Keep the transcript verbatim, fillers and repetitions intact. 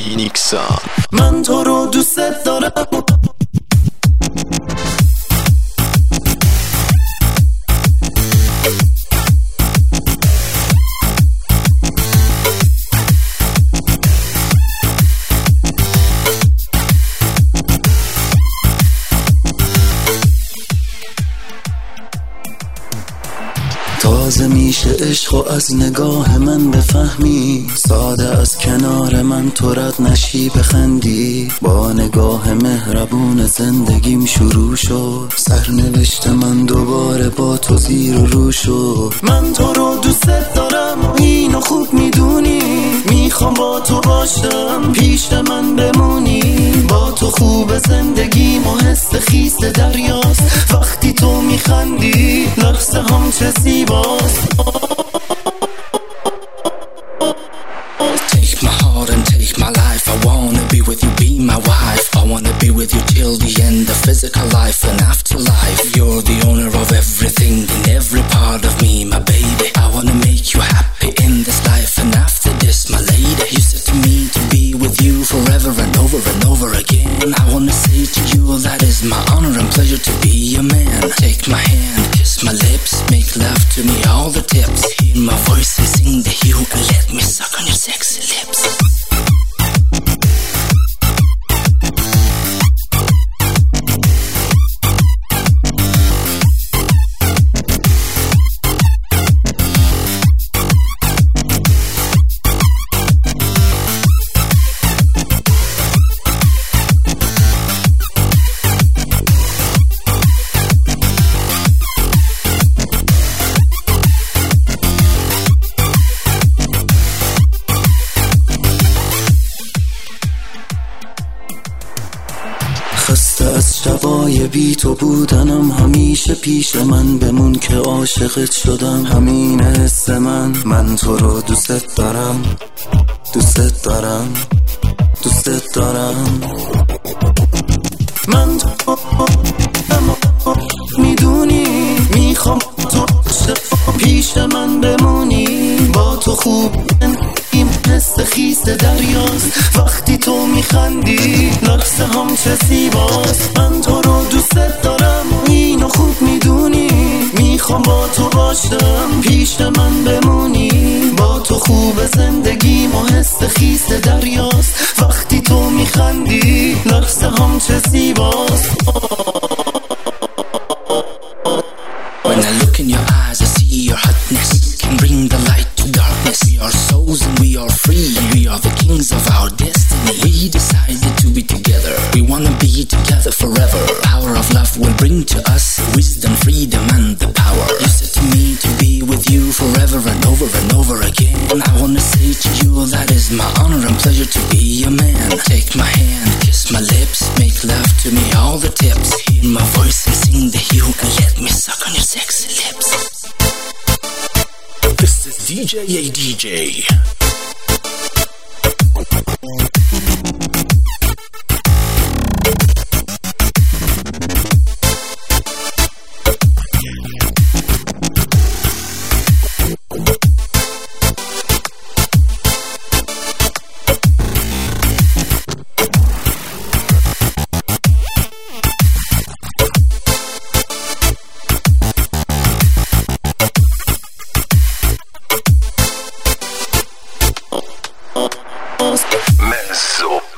فینیکسم. من تو رو دوست دارم. تازه میشه عشق و از نگاه من بفهمی، ساده از کنار من تو رد نشی بخندی. با نگاه مهربون زندگیم شروع شد، سرنوشت من دوباره با تو زیر و رو شد. من تو رو دوست دارم، اینو خوب میدونی، میخوام با تو باشم، پیش من بمونی. با تو خوب زندگیم و حس خیس دریاست، وقتی تو میخندی لحظه هم چه زیباست. Take my heart and take my life. I wanna be with you, be my wife. I wanna be with you till the end of physical life and afterlife. You're the owner of everything in every part of me, my baby. I wanna make you happy in this life and after this, my lady. You said to me to be with you forever and over and over again. I wanna say to you that is my honor and pleasure to be your man. Take my hand, kiss my lips, make love to me all the tips. Hear my voice and sing the hue and let me suck on your sexy lips. خسته از شبای بی تو بودنم، همیشه پیش من بمون که عاشقت شدم. همین حس من، من تو رو دوست دارم، دوست دارم، دوست دارم. من تو میدونی، میخوام تو پیش من بمونی. با تو خوب این حس خیس دریاست، وقتی تو میخندی لحظه هم چه زیباست. من تو رو دوست دارم، اینو خوب میدونی، میخوام با تو باشم، پیش من بمونی. با تو خوب زندگیم و حس خیس دریاست، وقتی تو میخندی لحظه هم چه زیباست. When I look in your eyes, I see your hotness. Can bring the light to darkness. We are souls and we are free. We are the kings of our destiny. We decided to be together. We wanna be together forever. Power of love will bring to us wisdom, freedom, and the power. You said to me to be with you forever and over and over again. I wanna say to you that is my honor and pleasure to be your man. Take my hand, kiss my lips, make love to me all the tips. Hear my voice and sing the hue and let me suck on your sexy lips. This is D J A D J. Menso